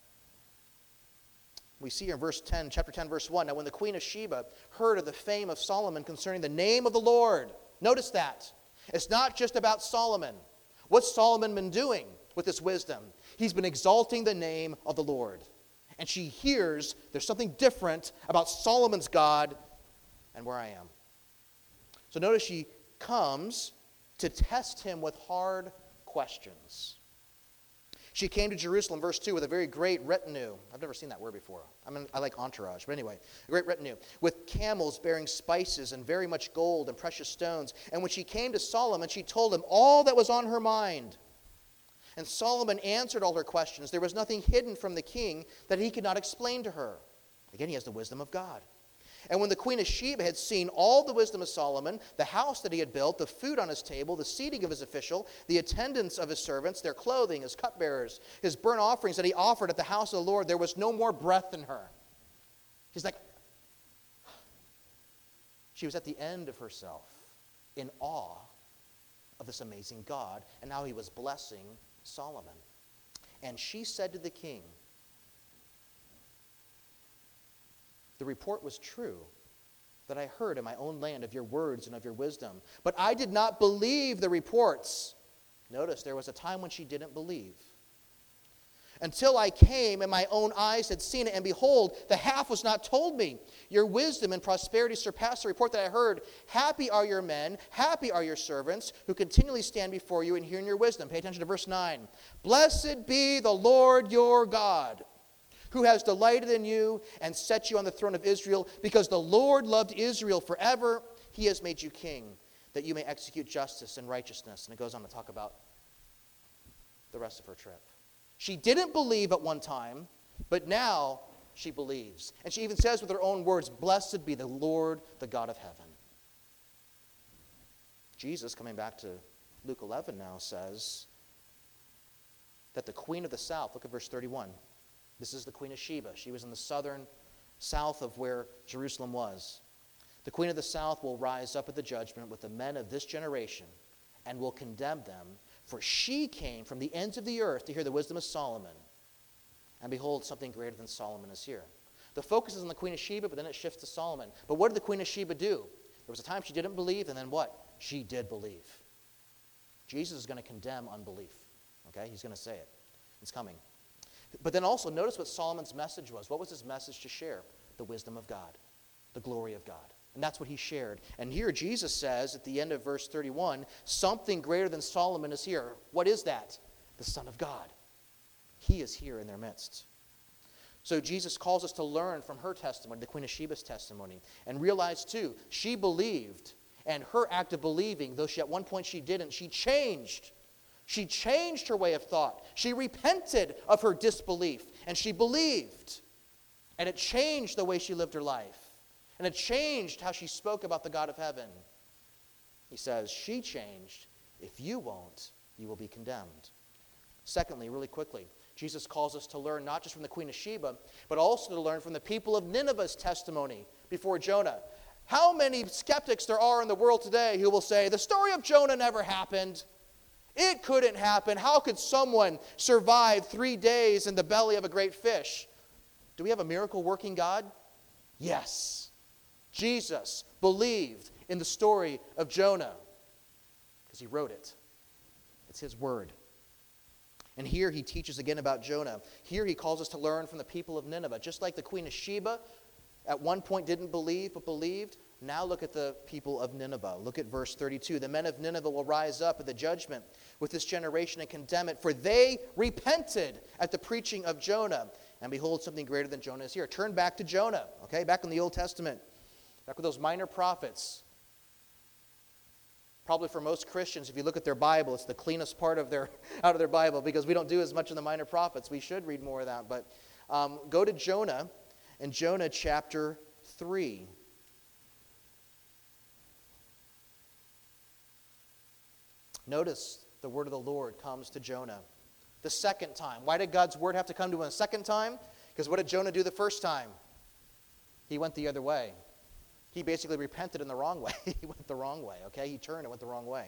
We see here in chapter 10, verse 1, now when the Queen of Sheba heard of the fame of Solomon concerning the name of the Lord, notice that. It's not just about Solomon. What's Solomon been doing with this wisdom? He's been exalting the name of the Lord. And she hears there's something different about Solomon's God and where I am. So notice she comes to test him with hard questions. She came to Jerusalem, verse 2, with a very great retinue. I've never seen that word before. I like entourage, but anyway, a great retinue, with camels bearing spices and very much gold and precious stones. And when she came to Solomon, she told him all that was on her mind. And Solomon answered all her questions. There was nothing hidden from the king that he could not explain to her. Again, he has the wisdom of God. And when the Queen of Sheba had seen all the wisdom of Solomon, the house that he had built, the food on his table, the seating of his official, the attendance of his servants, their clothing, his cupbearers, his burnt offerings that he offered at the house of the Lord, there was no more breath in her. She's like, she was at the end of herself, in awe of this amazing God, and now he was blessing Solomon. And she said to the king, the report was true that I heard in my own land of your words and of your wisdom. But I did not believe the reports. Notice there was a time when she didn't believe. Until I came and my own eyes had seen it, and behold, the half was not told me. Your wisdom and prosperity surpassed the report that I heard. Happy are your men, happy are your servants, who continually stand before you and hear in your wisdom. Pay attention to verse 9. Blessed be the Lord your God, who has delighted in you and set you on the throne of Israel. Because the Lord loved Israel forever, he has made you king, that you may execute justice and righteousness. And it goes on to talk about the rest of her trip. She didn't believe at one time, but now she believes. And she even says with her own words, blessed be the Lord, the God of heaven. Jesus, coming back to Luke 11 now, says that the queen of the south, look at verse 31. This is the queen of Sheba. She was in the south of where Jerusalem was. The queen of the south will rise up at the judgment with the men of this generation and will condemn them, for she came from the ends of the earth to hear the wisdom of Solomon. And behold, something greater than Solomon is here. The focus is on the queen of Sheba, but then it shifts to Solomon. But what did the queen of Sheba do? There was a time she didn't believe, and then what? She did believe. Jesus is going to condemn unbelief. Okay? He's going to say it. It's coming. But then also, notice what Solomon's message was. What was his message to share? The wisdom of God. The glory of God. And that's what he shared. And here Jesus says at the end of verse 31, something greater than Solomon is here. What is that? The Son of God. He is here in their midst. So Jesus calls us to learn from her testimony, the Queen of Sheba's testimony, and realize too, she believed, and her act of believing, though at one point she didn't, she changed. She changed her way of thought. She repented of her disbelief, and she believed. And it changed the way she lived her life. And it changed how she spoke about the God of heaven. He says, she changed. If you won't, you will be condemned. Secondly, really quickly, Jesus calls us to learn not just from the Queen of Sheba, but also to learn from the people of Nineveh's testimony before Jonah. How many skeptics there are in the world today who will say, the story of Jonah never happened. It couldn't happen. How could someone survive 3 days in the belly of a great fish? Do we have a miracle-working God? Yes. Jesus believed in the story of Jonah because he wrote it. It's his word. And here he teaches again about Jonah. Here he calls us to learn from the people of Nineveh. Just like the Queen of Sheba at one point didn't believe but believed, now look at the people of Nineveh. Look at verse 32. The men of Nineveh will rise up at the judgment with this generation and condemn it, for they repented at the preaching of Jonah. And behold, something greater than Jonah is here. Turn back to Jonah, okay? Back in the Old Testament. Back with those minor prophets. Probably for most Christians, if you look at their Bible, it's the cleanest part of out of their Bible because we don't do as much in the minor prophets. We should read more of that. But go to Jonah in Jonah chapter 3. Notice the word of the Lord comes to Jonah the second time. Why did God's word have to come to him a second time? Because what did Jonah do the first time? He went the other way. He basically repented in the wrong way. He went the wrong way, okay? He turned and went the wrong way.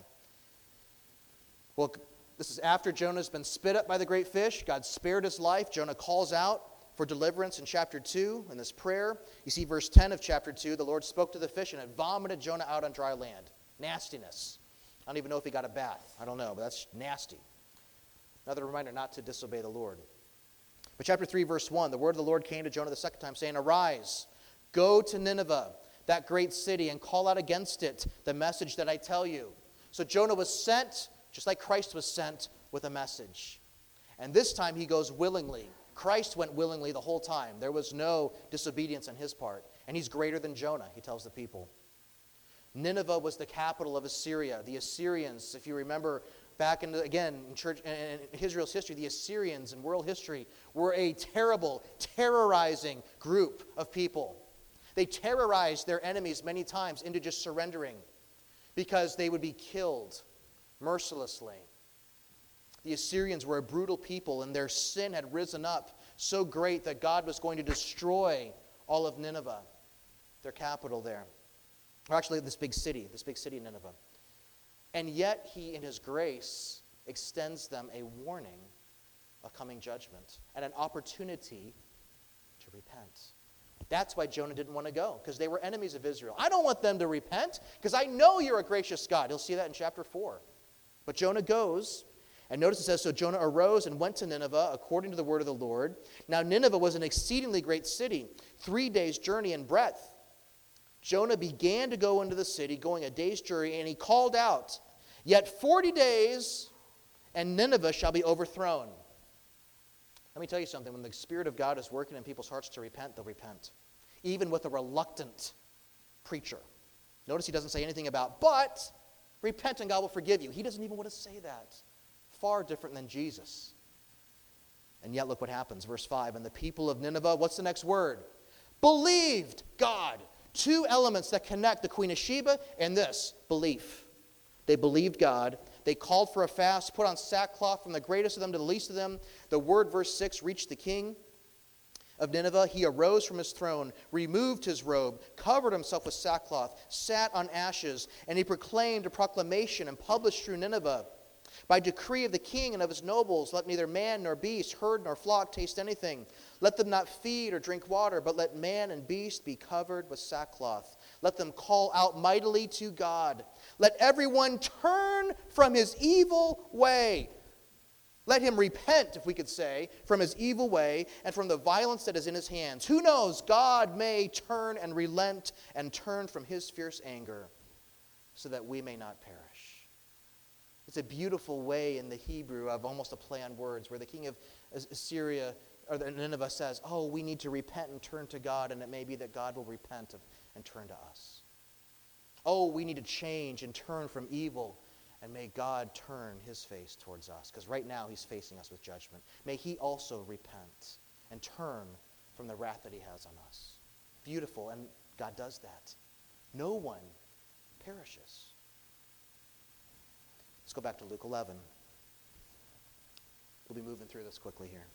Well, this is after Jonah's been spit up by the great fish. God spared his life. Jonah calls out for deliverance in chapter 2 in this prayer. You see verse 10 of chapter 2, the Lord spoke to the fish and it vomited Jonah out on dry land. Nastiness. I don't even know if he got a bath. I don't know, but that's nasty. Another reminder not to disobey the Lord. But chapter 3, verse 1, the word of the Lord came to Jonah the second time, saying, arise, go to Nineveh, that great city, and call out against it the message that I tell you. So Jonah was sent, just like Christ was sent, with a message. And this time he goes willingly. Christ went willingly the whole time. There was no disobedience on his part. And he's greater than Jonah, he tells the people. Nineveh was the capital of Assyria. The Assyrians, if you remember back in Israel's history, the Assyrians in world history were a terrible, terrorizing group of people. They terrorized their enemies many times into just surrendering because they would be killed mercilessly. The Assyrians were a brutal people, and their sin had risen up so great that God was going to destroy all of Nineveh, their capital there. Or actually, this big city Nineveh. And yet, he, in his grace, extends them a warning of coming judgment and an opportunity to repent. That's why Jonah didn't want to go, because they were enemies of Israel. I don't want them to repent, because I know you're a gracious God. You'll see that in chapter 4. But Jonah goes, and notice it says, so Jonah arose and went to Nineveh according to the word of the Lord. Now Nineveh was an exceedingly great city, 3 days' journey in breadth. Jonah began to go into the city, going a day's journey, and he called out, yet 40 days, and Nineveh shall be overthrown. Let me tell you something. When the Spirit of God is working in people's hearts to repent, they'll repent. Even with a reluctant preacher. Notice he doesn't say anything about, but repent and God will forgive you. He doesn't even want to say that. Far different than Jesus. And yet look what happens. Verse 5, and the people of Nineveh, what's the next word? Believed God. Two elements that connect the Queen of Sheba and this, belief. They believed God. They called for a fast, put on sackcloth from the greatest of them to the least of them. The word, verse 6, reached the king of Nineveh. He arose from his throne, removed his robe, covered himself with sackcloth, sat on ashes, and he proclaimed a proclamation and published through Nineveh. By decree of the king and of his nobles, let neither man nor beast, herd nor flock taste anything. Let them not feed or drink water, but let man and beast be covered with sackcloth. Let them call out mightily to God. Let everyone turn from his evil way. Let him repent, if we could say, from his evil way and from the violence that is in his hands. Who knows, God may turn and relent and turn from his fierce anger so that we may not perish. It's a beautiful way in the Hebrew of almost a play on words where the king of Assyria or Nineveh says, oh, we need to repent and turn to God, and it may be that God will repent and turn to us. Oh, we need to change and turn from evil, and may God turn his face towards us, because right now he's facing us with judgment. May he also repent and turn from the wrath that he has on us. Beautiful, and God does that. No one perishes. Let's go back to Luke 11. We'll be moving through this quickly here.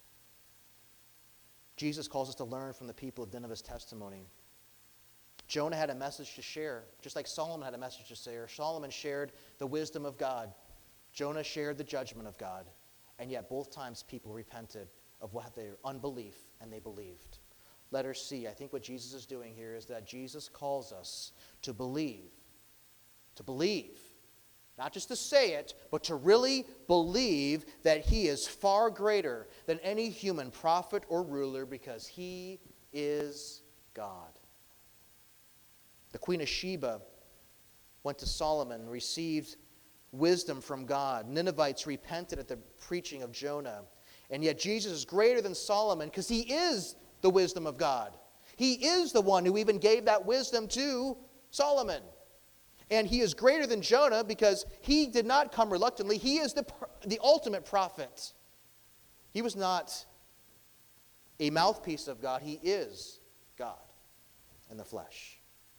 Jesus calls us to learn from the people of Nineveh's testimony. Jonah had a message to share, just like Solomon had a message to share. Solomon shared the wisdom of God. Jonah shared the judgment of God. And yet both times people repented of what their unbelief, and they believed. Letter C, I think what Jesus is doing here is that Jesus calls us to believe. To believe. Not just to say it, but to really believe that he is far greater than any human prophet or ruler, because he is God. The Queen of Sheba went to Solomon, received wisdom from God. Ninevites repented at the preaching of Jonah. And yet Jesus is greater than Solomon because he is the wisdom of God. He is the one who even gave that wisdom to Solomon. And he is greater than Jonah because he did not come reluctantly. He is the ultimate prophet. He was not a mouthpiece of God. He is God in the flesh.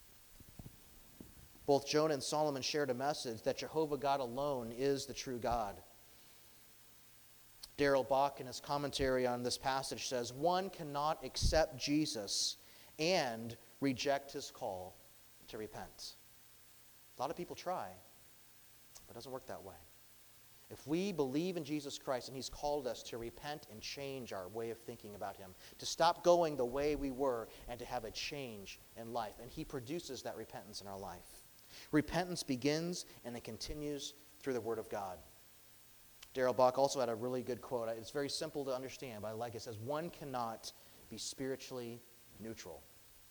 Both Jonah and Solomon shared a message that Jehovah God alone is the true God. Darrell Bock, in his commentary on this passage, says, one cannot accept Jesus and reject his call to repent. A lot of people try, but it doesn't work that way. If we believe in Jesus Christ and he's called us to repent and change our way of thinking about him, to stop going the way we were and to have a change in life, and he produces that repentance in our life. Repentance begins and it continues through the Word of God. Darrell Bock also had a really good quote. It's very simple to understand, but I like it. It says, one cannot be spiritually neutral.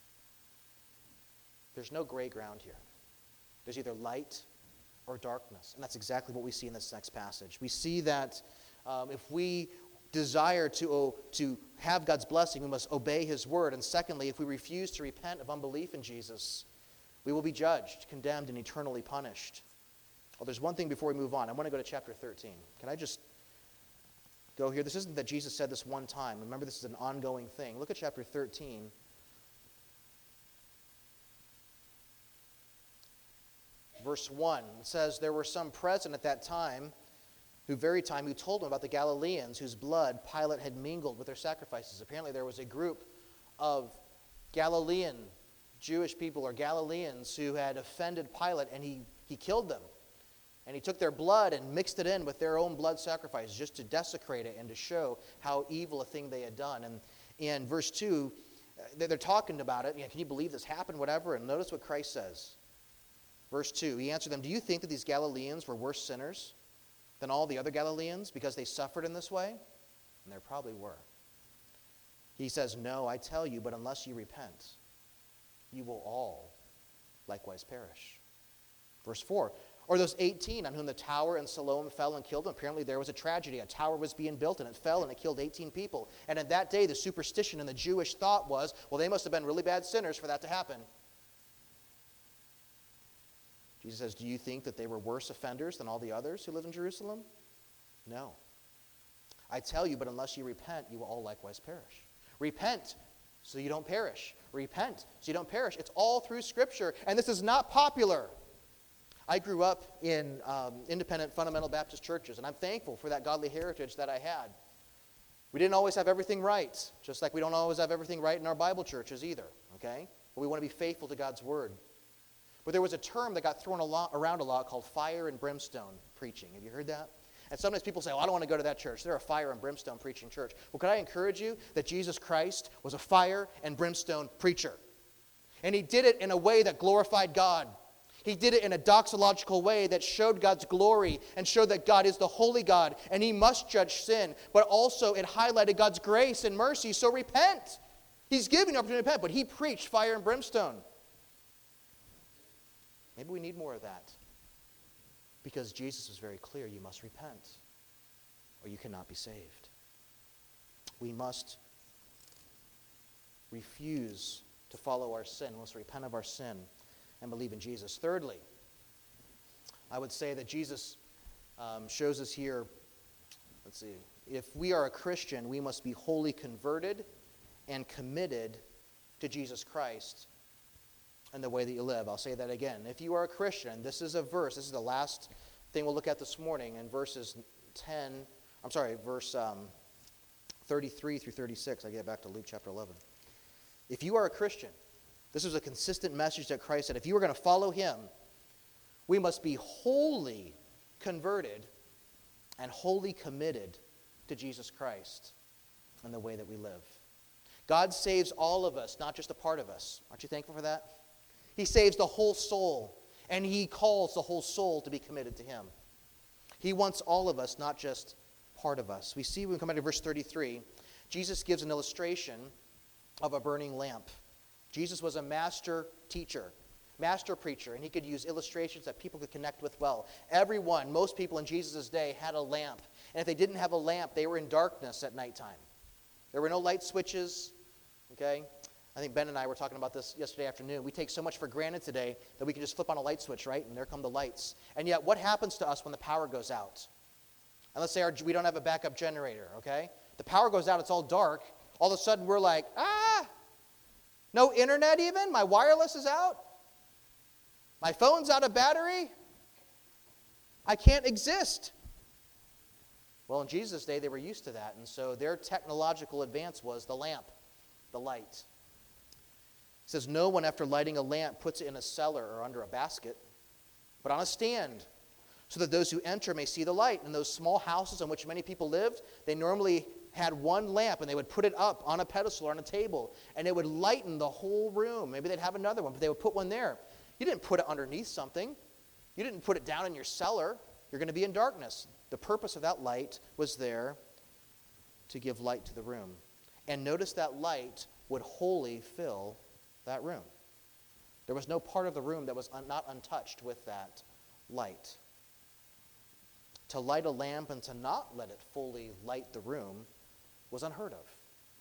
There's no gray ground here. There's either light or darkness. And that's exactly what we see in this next passage. We see that if we desire to have God's blessing, we must obey his word. And secondly, if we refuse to repent of unbelief in Jesus, we will be judged, condemned, and eternally punished. Well, there's one thing before we move on. I want to go to chapter 13. Can I just go here? This isn't that Jesus said this one time. Remember, this is an ongoing thing. Look at chapter 13. Verse 1, it says, there were some present at that time, who told him about the Galileans whose blood Pilate had mingled with their sacrifices. Apparently there was a group of Galilean Jewish people or Galileans who had offended Pilate, and he killed them. And he took their blood and mixed it in with their own blood sacrifices just to desecrate it and to show how evil a thing they had done. And in verse 2, they're talking about it. Can you believe this happened, whatever? And notice what Christ says. Verse 2, he answered them, do you think that these Galileans were worse sinners than all the other Galileans because they suffered in this way? And there probably were. He says, no, I tell you, but unless you repent, you will all likewise perish. Verse 4, Or those 18 on whom the tower in Siloam fell and killed them. Apparently there was a tragedy. A tower was being built and it fell and it killed 18 people. And in that day, the superstition and the Jewish thought was, well, they must have been really bad sinners for that to happen. Jesus says, do you think that they were worse offenders than all the others who lived in Jerusalem? No. I tell you, but unless you repent, you will all likewise perish. Repent so you don't perish. Repent so you don't perish. It's all through Scripture, and this is not popular. I grew up in independent fundamental Baptist churches, and I'm thankful for that godly heritage that I had. We didn't always have everything right, just like we don't always have everything right in our Bible churches either, okay? But we want to be faithful to God's Word. But there was a term that got thrown around a lot called fire and brimstone preaching. Have you heard that? And sometimes people say, I don't want to go to that church. They're a fire and brimstone preaching church. Well, could I encourage you that Jesus Christ was a fire and brimstone preacher? And he did it in a way that glorified God. He did it in a doxological way that showed God's glory and showed that God is the holy God and he must judge sin. But also it highlighted God's grace and mercy, so repent. He's giving you an opportunity to repent, but he preached fire and brimstone. Maybe we need more of that. Because Jesus was very clear, you must repent or you cannot be saved. We must refuse to follow our sin. We must repent of our sin and believe in Jesus. Thirdly, I would say that Jesus shows us here, let's see, if we are a Christian, we must be wholly converted and committed to Jesus Christ and the way that you live. I'll say that again. If you are a Christian, this is a verse, this is the last thing we'll look at this morning in verse 33 through 36. I get back to Luke chapter 11. If you are a Christian, this is a consistent message that Christ said. If you are going to follow him, we must be wholly converted and wholly committed to Jesus Christ and the way that we live. God saves all of us, not just a part of us. Aren't you thankful for that? He saves the whole soul, and he calls the whole soul to be committed to him. He wants all of us, not just part of us. We see when we come back to verse 33, Jesus gives an illustration of a burning lamp. Jesus was a master teacher, master preacher, and he could use illustrations that people could connect with well. Everyone, most people in Jesus' day had a lamp. And if they didn't have a lamp, they were in darkness at nighttime. There were no light switches, okay? I think Ben and I were talking about this yesterday afternoon. We take so much for granted today that we can just flip on a light switch, right? And there come the lights. And yet, what happens to us when the power goes out? And let's say we don't have a backup generator, okay? The power goes out, it's all dark. All of a sudden, we're like, no internet even? My wireless is out? My phone's out of battery? I can't exist. Well, in Jesus' day, they were used to that. And so their technological advance was the lamp, the light. It says, no one after lighting a lamp puts it in a cellar or under a basket, but on a stand, so that those who enter may see the light. In those small houses in which many people lived, they normally had one lamp, and they would put it up on a pedestal or on a table, and it would lighten the whole room. Maybe they'd have another one, but they would put one there. You didn't put it underneath something. You didn't put it down in your cellar. You're going to be in darkness. The purpose of that light was there to give light to the room. And notice that light would wholly fill that room. There was no part of the room that was not untouched with that light. To light a lamp and to not let it fully light the room was unheard of.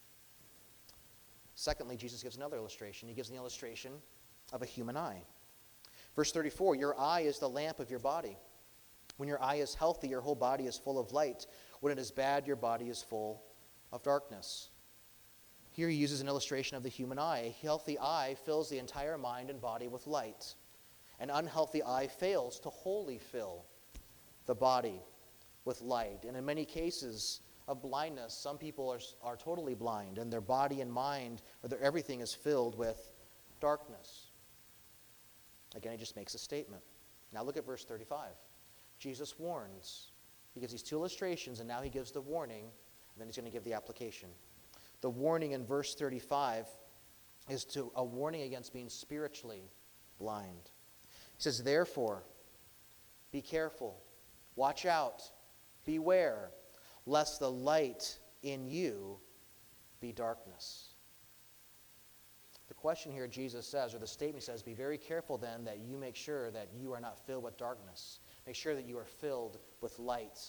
Secondly, Jesus gives another illustration. He gives an illustration of a human eye. Verse 34, your eye is the lamp of your body. When your eye is healthy, your whole body is full of light. When it is bad, your body is full of darkness. Here he uses an illustration of the human eye. A healthy eye fills the entire mind and body with light. An unhealthy eye fails to wholly fill the body with light. And in many cases of blindness, some people are totally blind, and their body and mind, or their everything is filled with darkness. Again, he just makes a statement. Now look at verse 35. Jesus warns. He gives these two illustrations, and now he gives the warning, and then he's going to give the application. The warning in verse 35 is a warning against being spiritually blind. He says, therefore, be careful, watch out, beware, lest the light in you be darkness. The question here Jesus says, or the statement says, be very careful then that you make sure that you are not filled with darkness. Make sure that you are filled with light.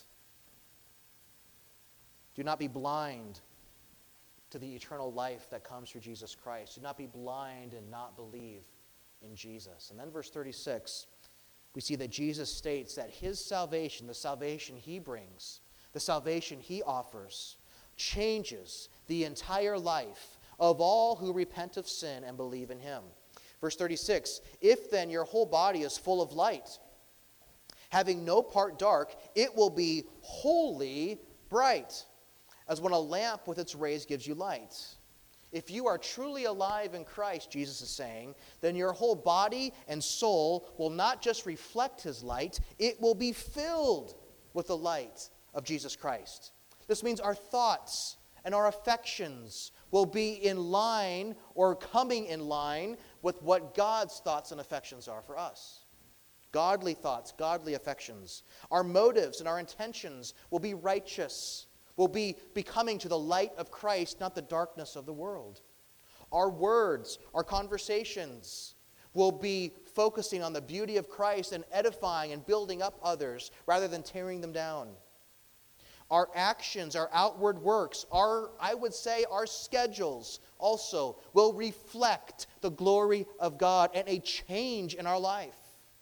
Do not be blind to the eternal life that comes through Jesus Christ. Do not be blind and not believe in Jesus. And then verse 36, we see that Jesus states that his salvation, the salvation he brings, the salvation he offers, changes the entire life of all who repent of sin and believe in him. Verse 36, if then your whole body is full of light, having no part dark, it will be wholly bright, as when a lamp with its rays gives you light. If you are truly alive in Christ, Jesus is saying, then your whole body and soul will not just reflect his light, it will be filled with the light of Jesus Christ. This means our thoughts and our affections will be in line or coming in line with what God's thoughts and affections are for us. Godly thoughts, godly affections. Our motives and our intentions will be righteous, will be becoming to the light of Christ, not the darkness of the world. Our words, our conversations will be focusing on the beauty of Christ and edifying and building up others rather than tearing them down. Our actions, our outward works, our schedules also will reflect the glory of God and a change in our life.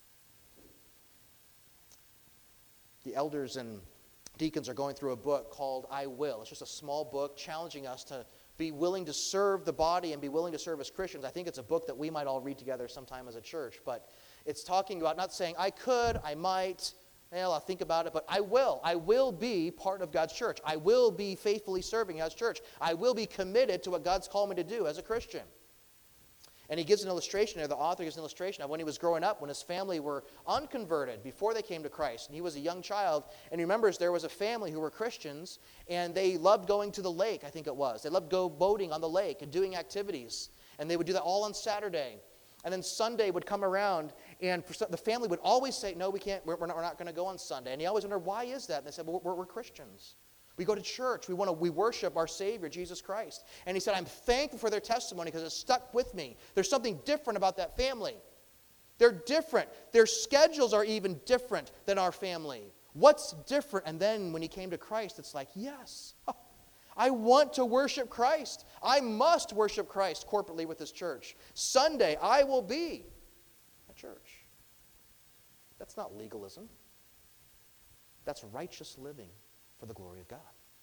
The elders and deacons are going through a book called I Will. It's just a small book challenging us to be willing to serve the body and be willing to serve as Christians. I think it's a book that we might all read together sometime as a church, but it's talking about not saying I could, I might, well, I'll think about it, but I will. I will be part of God's church. I will be faithfully serving God's church. I will be committed to what God's called me to do as a Christian. And he gives an illustration there. The author gives an illustration of when he was growing up, when his family were unconverted before they came to Christ. And he was a young child. And he remembers there was a family who were Christians, and they loved going to the lake, I think it was. They loved go boating on the lake and doing activities. And they would do that all on Saturday. And then Sunday would come around, and the family would always say, no, we can't, we're not going to go on Sunday. And he always wondered, why is that? And they said, well, we're Christians. We go to church. We worship our Savior, Jesus Christ. And he said, I'm thankful for their testimony because it stuck with me. There's something different about that family. They're different. Their schedules are even different than our family. What's different? And then when he came to Christ, it's like, yes, I want to worship Christ. I must worship Christ corporately with this church. Sunday, I will be at church. That's not legalism. That's righteous living for the glory of God.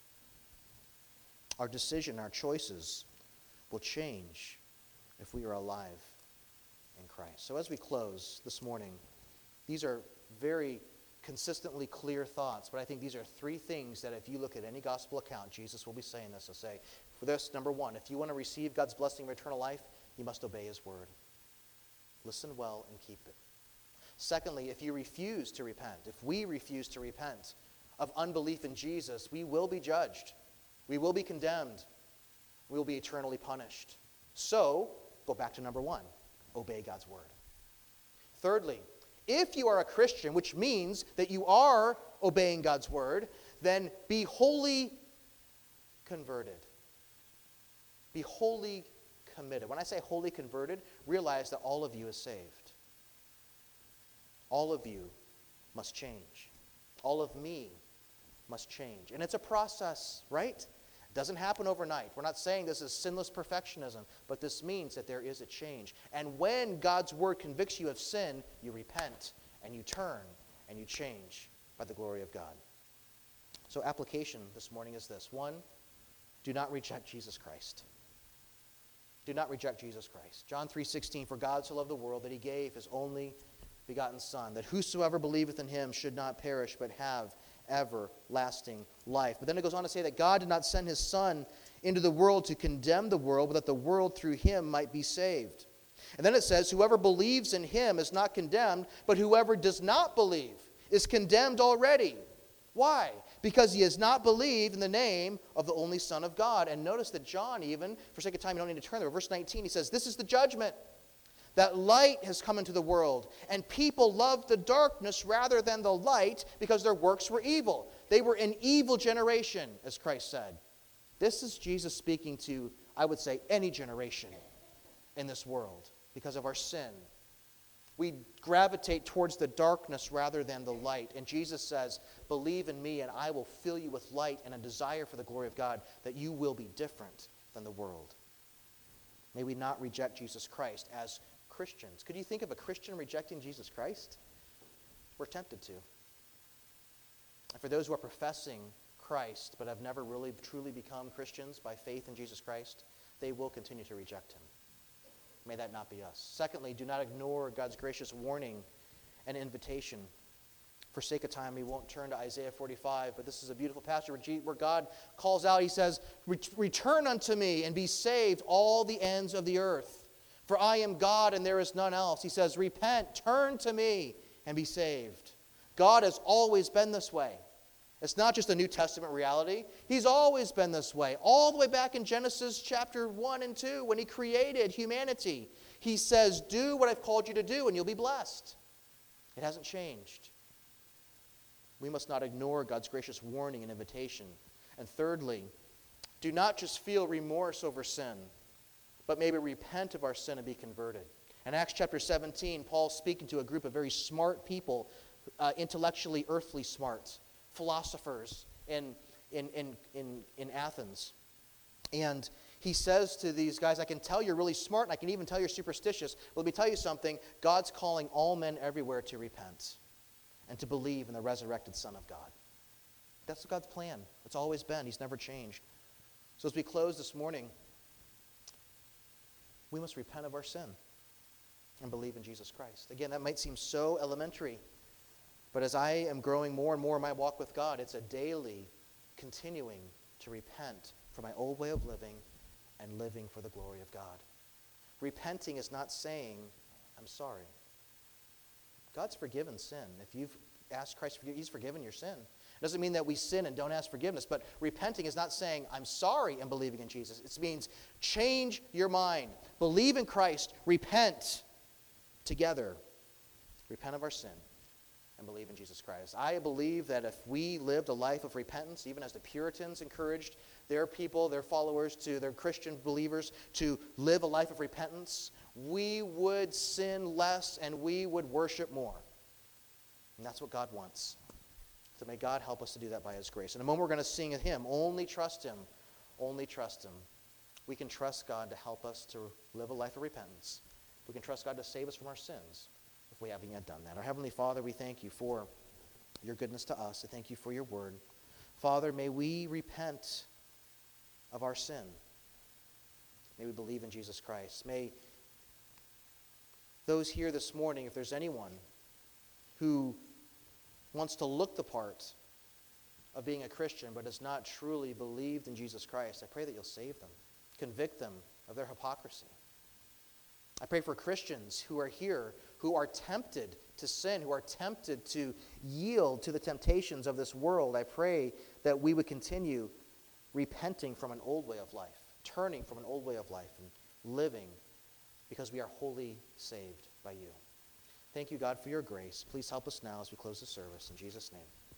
Our decision, our choices will change if we are alive in Christ. So as we close this morning, these are very consistently clear thoughts, but I think these are three things that if you look at any gospel account, Jesus will be saying this. He'll say, for this, number one, if you want to receive God's blessing of eternal life, you must obey his word. Listen well and keep it. Secondly, if you refuse to repent, if we refuse to repent of unbelief in Jesus, we will be judged. We will be condemned. We will be eternally punished. So, go back to number one, obey God's word. Thirdly, if you are a Christian, which means that you are obeying God's word, then be wholly converted. Be wholly committed. When I say wholly converted, realize that all of you is saved. All of you must change. All of me must change. And it's a process, right? It doesn't happen overnight. We're not saying this is sinless perfectionism, but this means that there is a change. And when God's word convicts you of sin, you repent and you turn and you change by the glory of God. So application this morning is this. One, do not reject Jesus Christ. Do not reject Jesus Christ. John 3:16, for God so loved the world that he gave his only begotten Son, that whosoever believeth in him should not perish, but have everlasting life. But then it goes on to say that God did not send his Son into the world to condemn the world, but that the world through him might be saved. And then it says, whoever believes in him is not condemned, but whoever does not believe is condemned already. Why? Because he has not believed in the name of the only Son of God. And notice that John even, for sake of time, you don't need to turn there, verse 19, he says, this is the judgment. That light has come into the world, and people loved the darkness rather than the light because their works were evil. They were an evil generation, as Christ said. This is Jesus speaking to, I would say, any generation. in this world because of our sin. We gravitate towards the darkness rather than the light. And Jesus says, believe in me and I will fill you with light and a desire for the glory of God, that you will be different than the world. May we not reject Jesus Christ as Christians. Could you think of a Christian rejecting Jesus Christ? We're tempted to. And for those who are professing Christ but have never really truly become Christians by faith in Jesus Christ, they will continue to reject him. May that not be us. Secondly, do not ignore God's gracious warning and invitation. For sake of time, we won't turn to Isaiah 45, but this is a beautiful passage where God calls out, he says, return unto me and be saved, all the ends of the earth. For I am God and there is none else. He says, repent, turn to me and be saved. God has always been this way. It's not just a New Testament reality. He's always been this way. All the way back in Genesis chapter 1 and 2, when he created humanity, he says, do what I've called you to do and you'll be blessed. It hasn't changed. We must not ignore God's gracious warning and invitation. And thirdly, do not just feel remorse over sin, but maybe repent of our sin and be converted. In Acts chapter 17, Paul's speaking to a group of very smart people, intellectually, earthly smart, philosophers in Athens. And he says to these guys, I can tell you're really smart and I can even tell you're superstitious. Well, let me tell you something. God's calling all men everywhere to repent and to believe in the resurrected Son of God. That's God's plan. It's always been. He's never changed. So as we close this morning, we must repent of our sin and believe in Jesus Christ. Again, that might seem so elementary, but as I am growing more and more in my walk with God, it's a daily continuing to repent from my old way of living and living for the glory of God. Repenting is not saying, I'm sorry. God's forgiven sin. If you've asked Christ to forgive, he's forgiven your sin. It doesn't mean that we sin and don't ask forgiveness, but repenting is not saying, I'm sorry and believing in Jesus. It means change your mind. Believe in Christ. Repent together. Repent of our sin and believe in Jesus Christ. I believe that if we lived a life of repentance, even as the Puritans encouraged their people, their followers, to their Christian believers to live a life of repentance, we would sin less and we would worship more. And that's what God wants. So may God help us to do that by his grace. In a moment we're going to sing a hymn, Only Trust Him, Only Trust Him. We can trust God to help us to live a life of repentance. We can trust God to save us from our sins if we haven't yet done that. Our Heavenly Father, we thank you for your goodness to us. I thank you for your word. Father, may we repent of our sin. May we believe in Jesus Christ. May those here this morning, if there's anyone who wants to look the part of being a Christian but has not truly believed in Jesus Christ, I pray that you'll save them, convict them of their hypocrisy. I pray for Christians who are here, who are tempted to sin, who are tempted to yield to the temptations of this world. I pray that we would continue repenting from an old way of life, turning from an old way of life and living because we are wholly saved by you. Thank you, God, for your grace. Please help us now as we close the service. In Jesus' name.